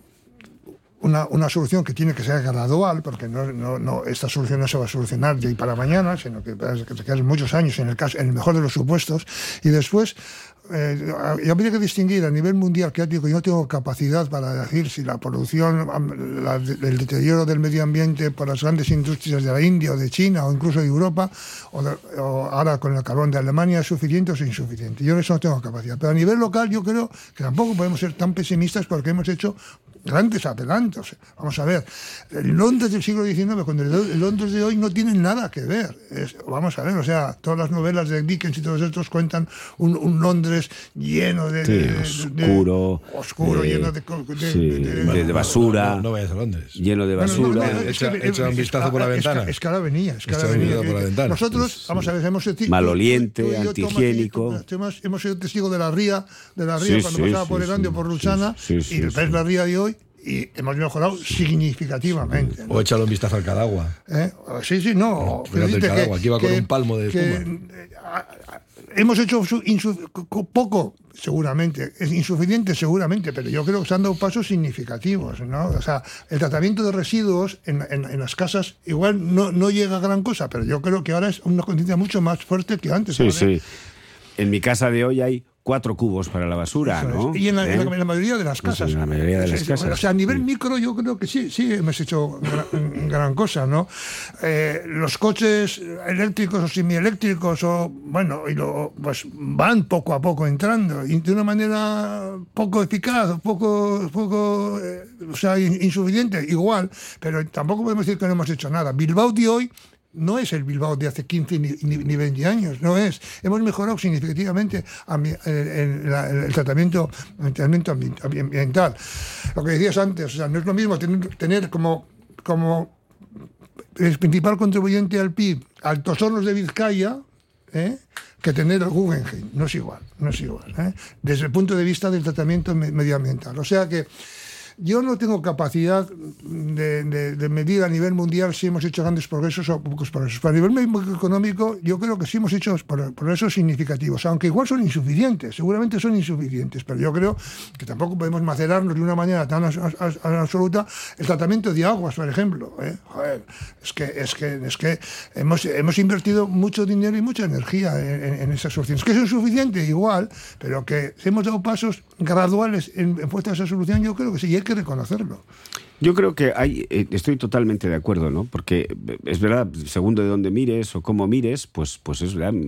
Una, una solución que tiene que ser gradual, porque no, no, no, esta solución no se va a solucionar de hoy para mañana, sino que, que se quedan muchos años en el caso, en el mejor de los supuestos, y después eh, yo habría que distinguir a nivel mundial, que ya digo, yo no tengo capacidad para decir si la producción, la, el deterioro del medio ambiente por las grandes industrias de la India o de China o incluso de Europa, o, de, o ahora con el carbón de Alemania, es suficiente o es insuficiente. Yo eso no tengo capacidad. Pero a nivel local yo creo que tampoco podemos ser tan pesimistas, porque hemos hecho grandes adelantos. Vamos a ver, el Londres del siglo diecinueve con el Londres de hoy no tienen nada que ver. Es, vamos a ver, o sea, todas las novelas de Dickens y todos estos cuentan un, un Londres lleno de... Sí, de oscuro. De, oscuro, de, lleno de... de, sí, de, de, de, de basura. No, no, no vayas a Londres. Lleno de basura. No, no, no, echa, es que, echa un vistazo por la ventana. Es que ahora venía, es que ahora Echa un venía. vistazo por la ventana. Nosotros, Pues, vamos a ver, hemos sido... maloliente, tú, tú, tú, antihigiénico. Hemos, hemos sido testigos de la ría, de la ría Sí, cuando sí, pasaba sí, por sí, Erandio, por Luchana, sí, sí, y ves sí, sí. la ría de hoy, y hemos mejorado significativamente, ¿no? O échale un vistazo al Cadagua. ¿Eh? Sí, sí, no. no fíjate el Cadagua, aquí iba con un palmo de que, espuma. Eh, hemos hecho su, insu, poco, seguramente, es insuficiente seguramente, pero yo creo que se han dado pasos significativos, ¿no? O sea, el tratamiento de residuos en, en, en las casas igual no, no llega a gran cosa, pero yo creo que ahora es una conciencia mucho más fuerte que antes. Sí, ¿sabes? sí. En mi casa de hoy hay cuatro cubos para la basura, ¿no? Y en la, ¿Eh? en, la, en la mayoría de las casas. En la mayoría de las casas. O sea, a nivel micro yo creo que sí, sí hemos hecho gran, gran cosa, ¿no? Eh, los coches eléctricos o semieléctricos, o bueno, y lo, pues van poco a poco entrando, y de una manera poco eficaz, poco, poco eh, o sea, insuficiente, igual, pero tampoco podemos decir que no hemos hecho nada. Bilbao de hoy no es el Bilbao de hace quince ni, ni, ni veinte años, no es. Hemos mejorado significativamente el, el, el, el, tratamiento, el tratamiento ambiental. Lo que decías antes, o sea, no es lo mismo tener, tener como, como el principal contribuyente al P I B Altos Hornos de Vizcaya, ¿eh? que tener el Guggenheim. No es igual, no es igual, ¿eh? desde el punto de vista del tratamiento medioambiental. O sea que yo no tengo capacidad de, de, de medir a nivel mundial si hemos hecho grandes progresos o pocos progresos. Pero a nivel económico, yo creo que sí hemos hecho progresos significativos, aunque igual son insuficientes, seguramente son insuficientes, pero yo creo que tampoco podemos macerarnos de una manera tan as, as, absoluta. El tratamiento de aguas, por ejemplo, ¿eh? Joder, es que, es que, es que hemos, hemos invertido mucho dinero y mucha energía en, en esas soluciones. Que es insuficiente, igual, pero que hemos dado pasos graduales en, en puesta a esa solución, yo creo que sí, y hay que reconocerlo. Yo creo que hay, estoy totalmente de acuerdo, ¿no? Porque es verdad, según de dónde mires o cómo mires, pues, pues es verdad,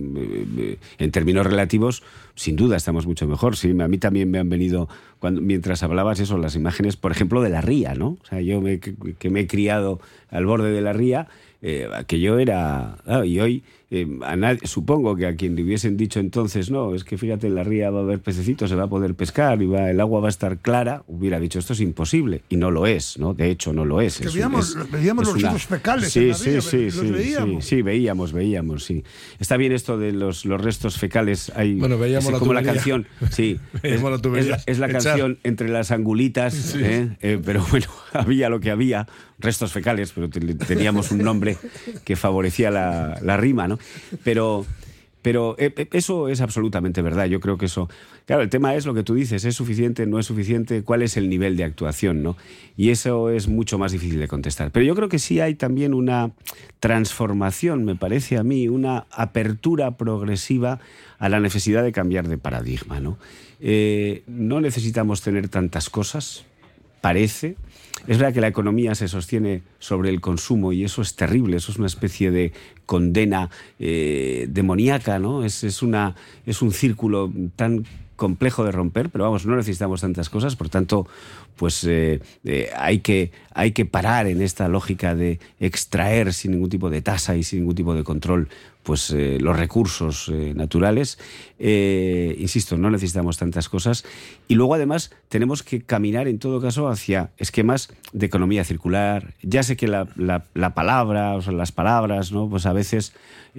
en términos relativos, sin duda estamos mucho mejor. Sí, a mí también me han venido, cuando, mientras hablabas eso, las imágenes, por ejemplo, de la ría, ¿no? O sea, yo me, que me he criado al borde de la ría, eh, aquello era... Ah, y hoy, eh, a nadie, supongo que a quien le hubiesen dicho entonces, no, es que fíjate, en la ría va a haber pececitos, se va a poder pescar, y va, el agua va a estar clara, hubiera dicho, esto es imposible. Y no lo es, ¿no? De hecho, no lo es. Que es veíamos, es, veíamos es los una... hijos fecales sí, en la sí, ría, sí, los sí, veíamos. Sí, sí, veíamos, veíamos, sí. Está bien esto de los, los restos fecales. Hay, bueno, veíamos es la como tubería. la canción, sí, es, la, es la, es la canción Entre las angulitas, sí. ¿eh? Eh, pero bueno, había lo que había, restos fecales, pero teníamos un nombre que favorecía la, la rima, ¿no? Pero... Pero eh, eso es absolutamente verdad. Yo creo que eso... Claro, el tema es lo que tú dices, ¿es suficiente, no es suficiente? ¿Cuál es el nivel de actuación, no? Y eso es mucho más difícil de contestar. Pero yo creo que sí hay también una transformación, me parece a mí, una apertura progresiva a la necesidad de cambiar de paradigma, ¿no? Eh, no necesitamos tener tantas cosas, parece... Es verdad que la economía se sostiene sobre el consumo y eso es terrible, eso es una especie de condena eh, demoníaca, ¿no? Es, es, una, es un círculo tan complejo de romper, pero vamos, no necesitamos tantas cosas, por tanto, pues eh, eh, hay que, hay que parar en esta lógica de extraer sin ningún tipo de tasa y sin ningún tipo de control pues eh, los recursos eh, naturales. Eh, insisto, no necesitamos tantas cosas. Y luego, además, tenemos que caminar, en todo caso, hacia esquemas de economía circular. Ya sé que la, la, la palabra, o sea, las palabras, ¿no? Pues a veces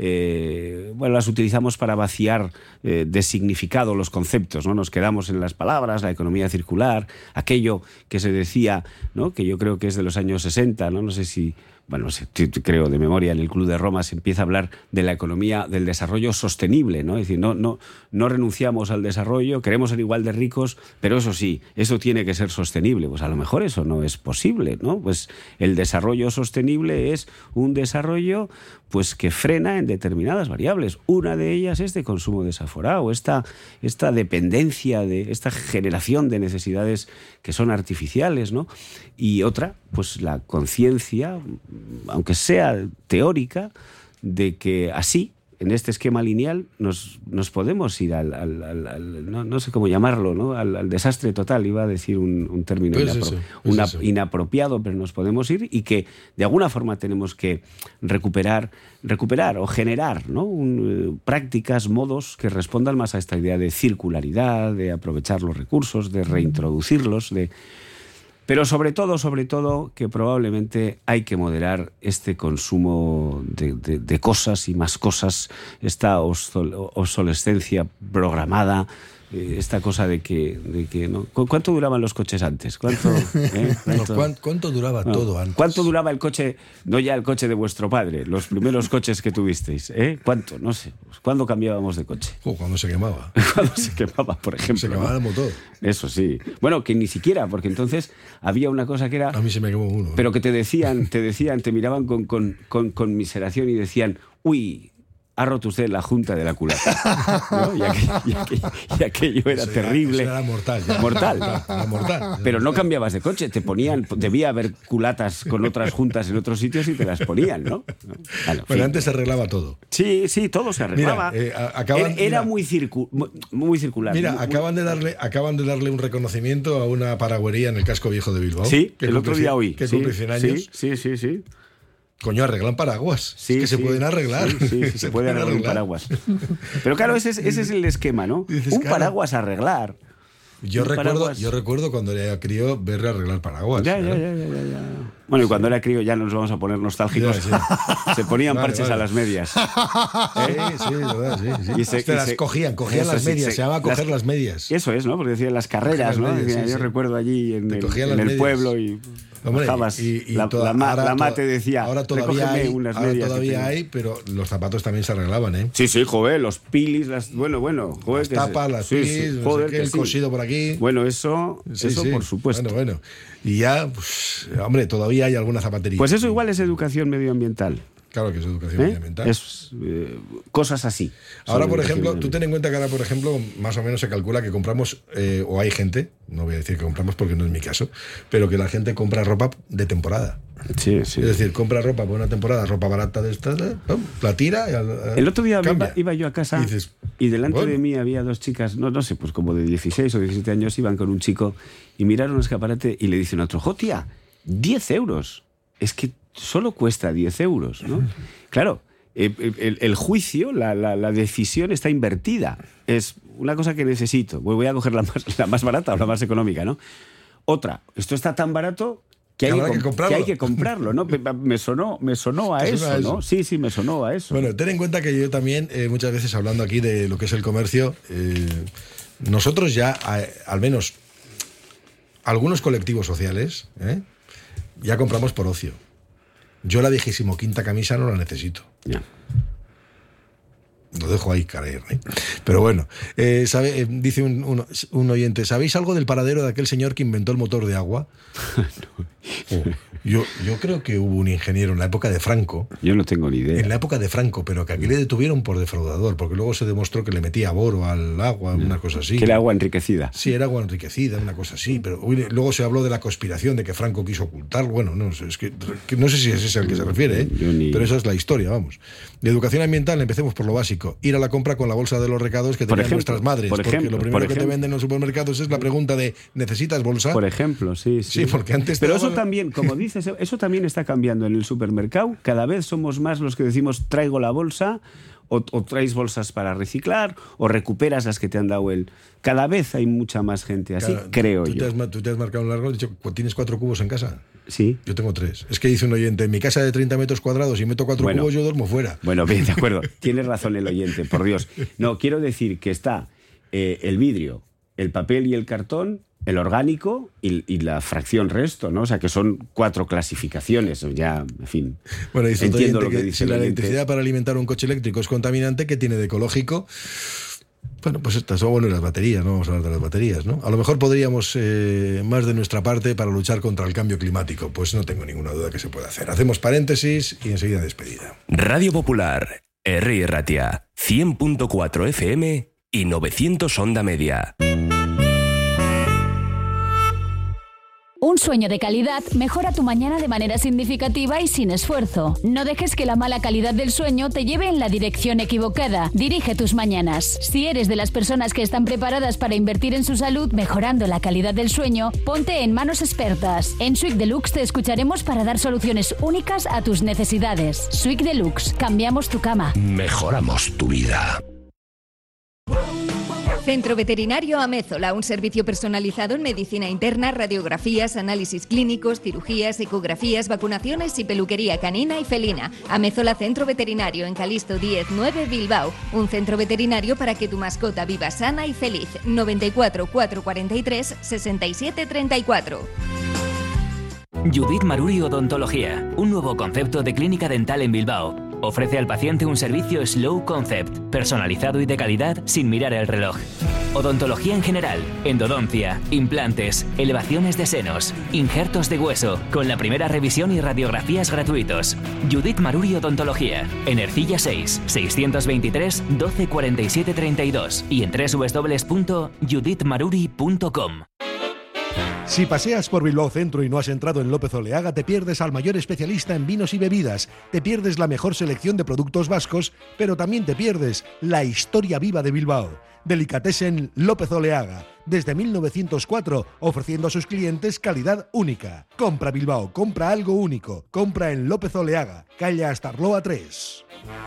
eh, bueno, las utilizamos para vaciar eh, de significado los conceptos, ¿no? Nos quedamos en las palabras, la economía circular, aquello que se decía, ¿no? Que yo creo que es de los años sesenta, ¿no? No sé si... Bueno, creo de memoria, en el Club de Roma se empieza a hablar de la economía del desarrollo sostenible, ¿no? Es decir, no, no, no renunciamos al desarrollo, queremos ser igual de ricos, pero eso sí, eso tiene que ser sostenible. Pues a lo mejor eso no es posible, ¿no? Pues el desarrollo sostenible es un desarrollo pues que frena en determinadas variables. Una de ellas es de consumo desaforado, esta, esta dependencia, de esta generación de necesidades que son artificiales, ¿no? Y otra, pues la conciencia, aunque sea teórica, de que así, en este esquema lineal, nos, nos podemos ir al, al, al, al no, no sé cómo llamarlo, ¿no? Al, al desastre total, iba a decir un, un término pues inapro- eso, pues una, eso. inapropiado, pero nos podemos ir y que de alguna forma tenemos que recuperar, recuperar o generar, ¿no? Un, eh, prácticas, modos que respondan más a esta idea de circularidad, de aprovechar los recursos, de reintroducirlos, de... Pero sobre todo, sobre todo, que probablemente hay que moderar este consumo de, de, de cosas y más cosas, esta obsolescencia programada, eh, esta cosa de que... De que ¿no? ¿Cuánto duraban los coches antes? ¿Cuánto, eh? ¿Cuánto? No, ¿cuánto, ¿Cuánto duraba No. todo antes? ¿Cuánto duraba el coche? No ya el coche de vuestro padre, los primeros coches que tuvisteis, ¿eh? ¿Cuánto? No sé. ¿Cuándo cambiábamos de coche? Oh, cuando se quemaba. Cuando se quemaba, por ejemplo. Se quemaba ¿no? el motor. Eso sí. Bueno, que ni siquiera, porque entonces había una cosa que era... A mí se me quemó uno. ¿eh? Pero que te decían, te decían, te miraban con, con, con, con miseración y decían, uy, ha roto usted la junta de la culata. ¿No? Y, aquello, y, aquello, y aquello era eso terrible. Era, eso era mortal. Ya. Mortal. Era mortal. Pero no cambiabas de coche, te ponían, debía haber culatas con otras juntas en otros sitios y te las ponían, ¿no? Bueno, Pero antes se arreglaba todo. Sí, sí, todo se arreglaba. Mira, eh, acaban, era era mira, muy, circu muy circular. Mira, muy, acaban, de darle, acaban de darle un reconocimiento a una paragüería en el casco viejo de Bilbao. Sí, que el otro día oí. Que sí, cumple cien años. Sí, sí, sí. sí. Coño, arreglan paraguas. Sí, es que sí, se pueden arreglar. Sí, sí, sí, se, se puede arreglar, arreglar un paraguas. Pero claro, ese es, ese es el esquema, ¿no? Dices, un claro, paraguas a arreglar. Yo recuerdo, paraguas. yo recuerdo cuando era crío verle arreglar paraguas. Ya, ya, ya, ya, ya. Bueno, y cuando era crío ya nos vamos a poner nostálgicos. Ya, sí. Se ponían vale, parches vale. a las medias. ¿Eh? Sí, sí, verdad, sí, sí. Y se, se y las se, cogían, cogían las medias, se, se llamaba coger las, las medias. Eso es, ¿no? Porque decían las carreras, ¿no? Medias, decían, sí, yo sí. recuerdo allí en, el, en el pueblo y... Hombre, bajabas, y, y la, toda, la, ahora, la mate decía, ahora todavía hay, unas ahora medias todavía hay, pero los zapatos también se arreglaban, ¿eh? Sí, sí, joder, los pilis, las, bueno, bueno, joder, las tapas, se, las sí, pilis, sí, no joder, sé qué, el sí. cosido por aquí. Bueno, eso, sí, eso sí. por supuesto. Bueno, bueno. Y ya, pues, hombre, todavía hay alguna zapatería. Pues eso igual es educación medioambiental. Claro que es educación ¿Eh? medioambiental. Es eh, cosas así. Ahora, por ejemplo, tú ten en cuenta que ahora, por ejemplo, más o menos se calcula que compramos, eh, o hay gente, no voy a decir que compramos porque no es mi caso, pero que la gente compra ropa de temporada. Sí, sí. Es decir, compra ropa por una temporada, ropa barata de estas, ¿eh? la tira y al, el otro día iba, iba yo a casa y, dices, y delante bueno. de mí había dos chicas, no, no sé, pues como de dieciséis o diecisiete años, iban con un chico y miraron un escaparate y le dice un otro, jo, tía, diez euros. Es que solo cuesta diez euros, ¿no? Claro, el, el, el juicio, la, la, la decisión está invertida. Es una cosa que necesito. Voy a coger la más, la más barata o la más económica, ¿no? Otra, esto está tan barato que hay que, que, que, hay que comprarlo, ¿no? Me sonó, me sonó a eso, eso, ¿no? Sí, sí, me sonó a eso. Bueno, ten en cuenta que yo también, eh, muchas veces hablando aquí de lo que es el comercio, eh, nosotros ya, a, al menos algunos colectivos sociales, ¿eh? ya compramos por ocio. Yo la vigésimo quinta camisa no la necesito. Ya. Lo dejo ahí caer, ¿eh? Pero bueno, eh, sabe, eh, dice un, un, un oyente, ¿sabéis algo del paradero de aquel señor que inventó el motor de agua? no. oh, yo, yo creo que hubo un ingeniero en la época de Franco. Yo no tengo ni idea. En la época de Franco, pero que aquí le detuvieron por defraudador, porque luego se demostró que le metía boro al agua, yeah. una cosa así. Que era agua enriquecida. Sí, era agua enriquecida, una cosa así. Pero uy, luego se habló de la conspiración, de que Franco quiso ocultar. Bueno, no sé, es que, que no sé si es ese al que se refiere, ¿eh? Ni... pero esa es la historia, vamos. De educación ambiental, empecemos por lo básico. Ir a la compra con la bolsa de los recados que tenían nuestras madres. Por porque ejemplo, lo primero por que ejemplo. te venden en los supermercados es la pregunta de ¿necesitas bolsa? Por ejemplo, sí, sí. Sí, porque antes Pero daban... eso también, como dices, eso también está cambiando en el supermercado. Cada vez somos más los que decimos traigo la bolsa, o, o traes bolsas para reciclar, o recuperas las que te han dado el... Cada vez hay mucha más gente así, claro, creo tú yo. Te has, tú te has marcado un largo, has dicho, ¿tienes cuatro cubos en casa? Sí. Yo tengo tres. Es que dice un oyente, en mi casa de treinta metros cuadrados y meto cuatro bueno, cubos, yo duermo fuera. Bueno, bien, de acuerdo. Tienes razón el oyente, por Dios. No, quiero decir que está eh, el vidrio, el papel y el cartón, el orgánico y, y la fracción resto, ¿no? O sea, que son cuatro clasificaciones, ya, en fin. Bueno, dice entiendo oyente lo que, que dice si el la oyente. electricidad para alimentar un coche eléctrico es contaminante, ¿qué tiene de ecológico? Bueno, pues estas son bueno, y las baterías, no vamos a hablar de las baterías, ¿no? A lo mejor podríamos eh, más de nuestra parte para luchar contra el cambio climático. Pues no tengo ninguna duda que se puede hacer. Hacemos paréntesis y enseguida despedida. Radio Popular, Herri Ratia, cien punto cuatro F M y novecientos onda media. Un sueño de calidad mejora tu mañana de manera significativa y sin esfuerzo. No dejes que la mala calidad del sueño te lleve en la dirección equivocada. Dirige tus mañanas. Si eres de las personas que están preparadas para invertir en su salud mejorando la calidad del sueño, ponte en manos expertas. En Sweek Deluxe te escucharemos para dar soluciones únicas a tus necesidades. Sweek Deluxe. Cambiamos tu cama. Mejoramos tu vida. Centro Veterinario Amézola, un servicio personalizado en medicina interna, radiografías, análisis clínicos, cirugías, ecografías, vacunaciones y peluquería canina y felina. Amézola Centro Veterinario en Calixto diez nueve Bilbao. Un centro veterinario para que tu mascota viva sana y feliz. noventa y cuatro, cuatrocientos cuarenta y tres, sesenta y siete treinta y cuatro. Judith Maruri Odontología, un nuevo concepto de clínica dental en Bilbao. Ofrece al paciente un servicio Slow Concept, personalizado y de calidad sin mirar el reloj. odontología en general, endodoncia, implantes, elevaciones de senos, injertos de hueso, con la primera revisión y radiografías gratuitos. Judith Maruri Odontología, en Ercilla seis, seiscientos veintitrés, doce cuarenta y siete treinta y dos y en doble u doble u doble u punto judith maruri punto com. Si paseas por Bilbao Centro y no has entrado en López Oleaga, te pierdes al mayor especialista en vinos y bebidas, te pierdes la mejor selección de productos vascos, pero también te pierdes la historia viva de Bilbao. Delicatessen López Oleaga, desde mil novecientos cuatro, ofreciendo a sus clientes calidad única. Compra Bilbao, compra algo único, compra en López Oleaga, calle Astarloa tres.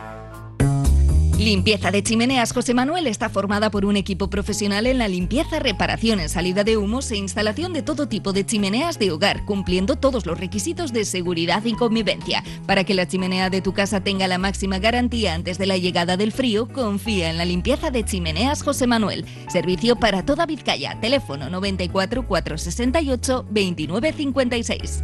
Limpieza de Chimeneas José Manuel está formada por un equipo profesional en la limpieza, reparación en salida de humos e instalación de todo tipo de chimeneas de hogar, cumpliendo todos los requisitos de seguridad y convivencia. Para que la chimenea de tu casa tenga la máxima garantía antes de la llegada del frío, confía en la limpieza de Chimeneas José Manuel. Servicio para toda Vizcaya. Teléfono noventa y cuatro, cuatrocientos sesenta y ocho, veintinueve cincuenta y seis.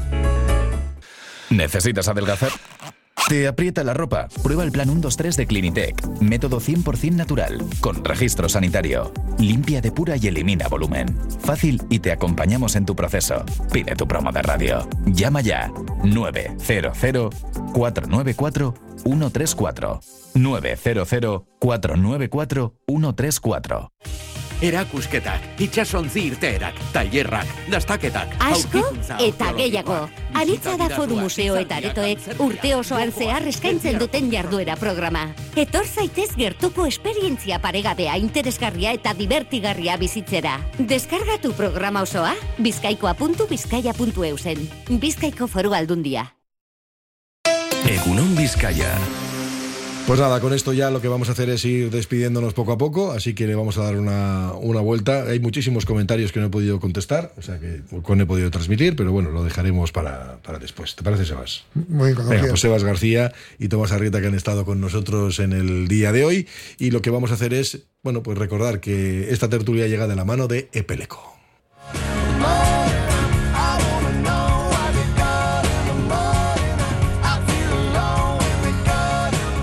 ¿Necesitas adelgazar? ¿Te aprieta la ropa? Prueba el plan uno dos tres de Clinitec. Método cien por ciento natural, con registro sanitario. Limpia, depura y elimina volumen. Fácil y te acompañamos en tu proceso. Pide tu promo de radio. Llama ya. nueve cero cero, cuatro nueve cuatro, uno tres cuatro. nueve cero cero, cuatro nueve cuatro, uno tres cuatro. Erakusketak, itxasontzi irteerak, tailerrak, dastaketak. Asko eta gehiago. Anitza da Foru Museo eta Aretoek urte osoan zehar eskaintzen duten jarduera programa. Etor zaitez gertuko esperientzia paregabea, interesgarria eta divertigarria bizitzera. Deskargatu programa osoa bizkaikoa puntu bizkaia puntu eusen. Bizkaiko Foru Aldundia. Egunon Vizcaya. Pues nada, con esto ya lo que vamos a hacer es ir despidiéndonos poco a poco, así que le vamos a dar una, una vuelta. Hay muchísimos comentarios que no he podido contestar, o sea que no he podido transmitir, pero bueno, lo dejaremos para, para después. ¿Te parece, Sebas? Muy bien. Venga, pues Sebas García y Tomás Arrieta, que han estado con nosotros en el día de hoy, y lo que vamos a hacer es, bueno, pues recordar que esta tertulia llega de la mano de Epeleco.